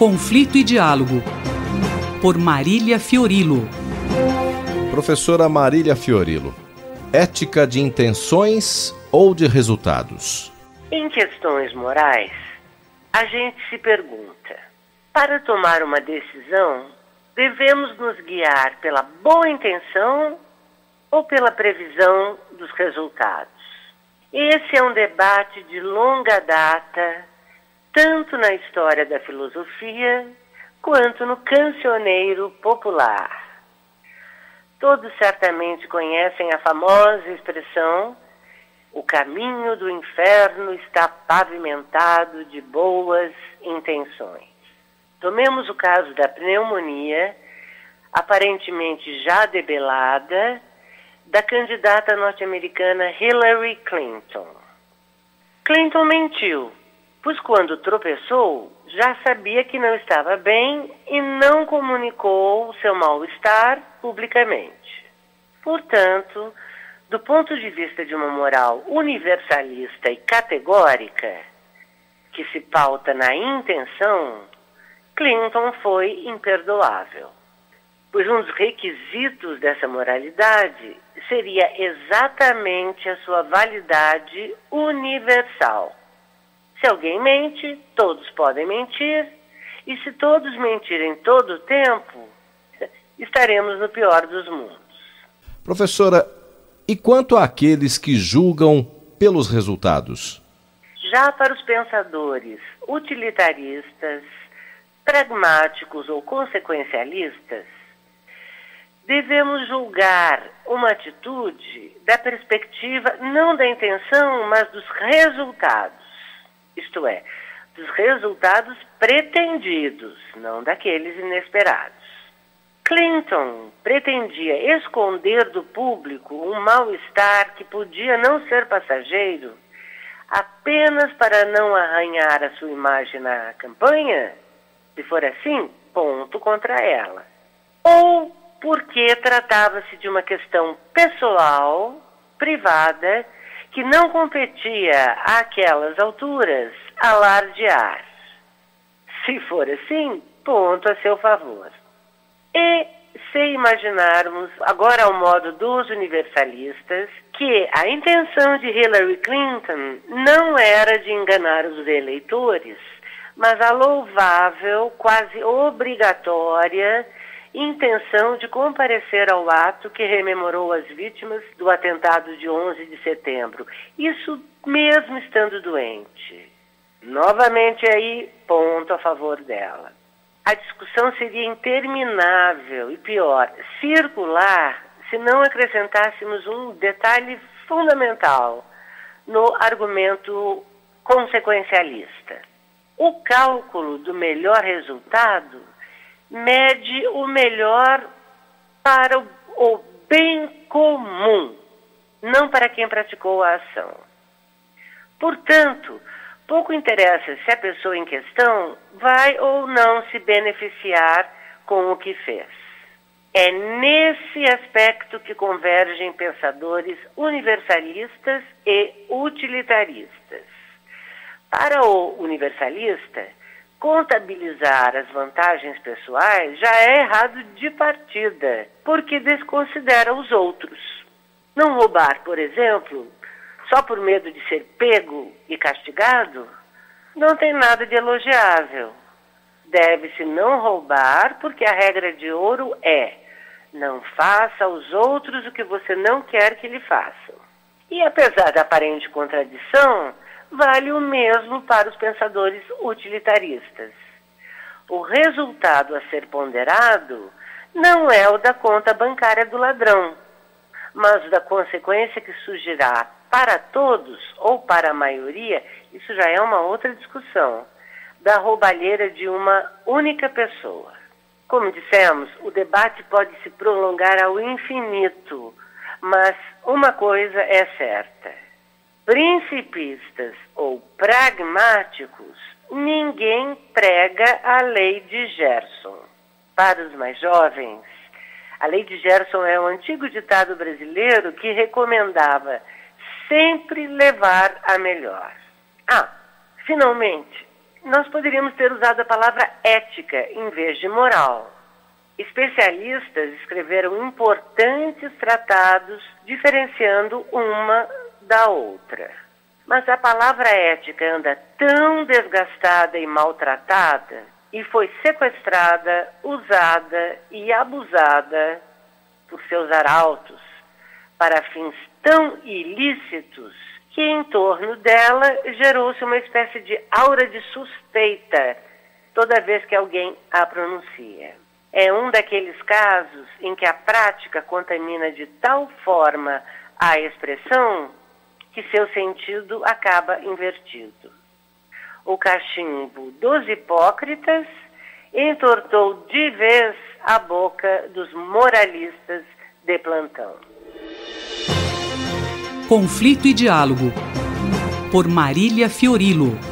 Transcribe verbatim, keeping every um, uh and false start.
Conflito e Diálogo, por Marília Fiorilo. Professora Marília Fiorilo, ética de intenções ou de resultados? Em questões morais, a gente se pergunta: para tomar uma decisão, devemos nos guiar pela boa intenção ou pela previsão dos resultados? Esse é um debate de longa data, tanto na história da filosofia quanto no cancioneiro popular. Todos certamente conhecem a famosa expressão: o caminho do inferno está pavimentado de boas intenções. Tomemos o caso da pneumonia, aparentemente já debelada, da candidata norte-americana Hillary Clinton. Clinton mentiu, pois quando tropeçou, já sabia que não estava bem e não comunicou seu mal-estar publicamente. Portanto, do ponto de vista de uma moral universalista e categórica, que se pauta na intenção, Clinton foi imperdoável, pois um dos requisitos dessa moralidade seria exatamente a sua validade universal. Se alguém mente, todos podem mentir, e se todos mentirem todo o tempo, estaremos no pior dos mundos. Professora, e quanto àqueles que julgam pelos resultados? Já para os pensadores utilitaristas, pragmáticos ou consequencialistas, devemos julgar uma atitude da perspectiva não da intenção, mas dos resultados. Isto é, dos resultados pretendidos, não daqueles inesperados. Clinton pretendia esconder do público um mal-estar que podia não ser passageiro apenas para não arranhar a sua imagem na campanha? Se for assim, ponto contra ela. Ou porque tratava-se de uma questão pessoal, privada, que não competia àquelas alturas alardear. Se for assim, ponto a seu favor. E se imaginarmos, agora ao modo dos universalistas, que a intenção de Hillary Clinton não era de enganar os eleitores, mas a louvável, quase obrigatória, intenção de comparecer ao ato que rememorou as vítimas do atentado de onze de setembro. Isso mesmo estando doente. Novamente aí, ponto a favor dela. A discussão seria interminável e, pior, circular, se não acrescentássemos um detalhe fundamental no argumento consequencialista. O cálculo do melhor resultado mede o melhor para o, o bem comum, não para quem praticou a ação. Portanto, pouco interessa se a pessoa em questão vai ou não se beneficiar com o que fez. É nesse aspecto que convergem pensadores universalistas e utilitaristas. Para o universalista, contabilizar as vantagens pessoais já é errado de partida, porque desconsidera os outros. Não roubar, por exemplo, só por medo de ser pego e castigado, não tem nada de elogiável. Deve-se não roubar, porque a regra de ouro é: não faça aos outros o que você não quer que lhe façam. E apesar da aparente contradição, vale o mesmo para os pensadores utilitaristas. O resultado a ser ponderado não é o da conta bancária do ladrão, mas da consequência que surgirá para todos ou para a maioria, isso já é uma outra discussão, da roubalheira de uma única pessoa. Como dissemos, o debate pode se prolongar ao infinito, mas uma coisa é certa: principistas ou pragmáticos, ninguém prega a lei de Gerson. Para os mais jovens, a lei de Gerson é um antigo ditado brasileiro que recomendava sempre levar a melhor. Ah, finalmente, nós poderíamos ter usado a palavra ética em vez de moral. Especialistas escreveram importantes tratados diferenciando uma da outra. Mas a palavra ética anda tão desgastada e maltratada e foi sequestrada, usada e abusada por seus arautos para fins tão ilícitos que em torno dela gerou-se uma espécie de aura de suspeita toda vez que alguém a pronuncia. É um daqueles casos em que a prática contamina de tal forma a expressão que seu sentido acaba invertido. O cachimbo dos hipócritas entortou de vez a boca dos moralistas de plantão. Conflito e Diálogo, por Marília Fiorilo.